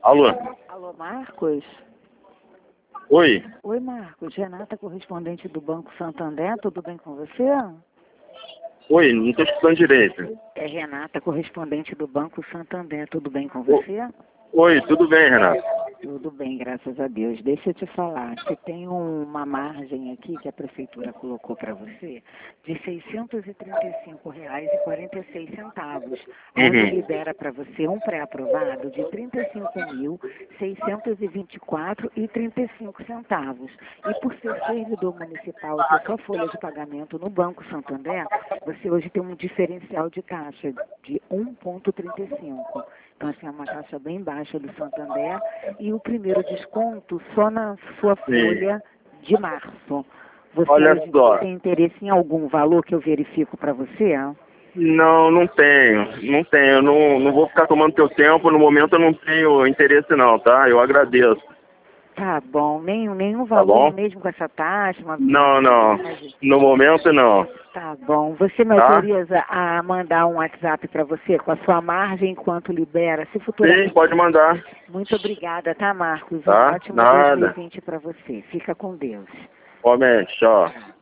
Alô? Alô, Marcos? Oi? Oi, Marcos. Renata, correspondente do Banco Santander, tudo bem com você? Oi, não estou escutando direito. É Renata, correspondente do Banco Santander, tudo bem com você? Oi, tudo bem, Renato? Tudo bem, graças a Deus. Deixa eu te falar, você tem uma margem aqui que a Prefeitura colocou para você de R$ 635,46, onde libera para você um pré-aprovado de R$ 35.624,35. E por ser servidor municipal e ter sua folha de pagamento no Banco Santander, você hoje tem um diferencial de taxa de 1,35. Então, assim, é uma taxa bem baixa do Santander e o primeiro desconto só na sua folha de março. Você Olha hoje só. tem interesse em algum valor que eu verifico para você? Não, não tenho. Não tenho. Não vou ficar tomando teu tempo. No momento eu não tenho interesse não, tá? Eu agradeço. Tá bom. Nenhum Tá valor bom? mesmo com essa taxa? Não, não. No momento não. Tá bom. Você me Tá? autoriza a mandar um WhatsApp para você com a sua margem enquanto libera? Se futuramente... Sim, pode mandar. Muito obrigada, tá, Marcos? Um Tá? ótimo Nada. 2020 para você. Fica com Deus. Igualmente, tchau.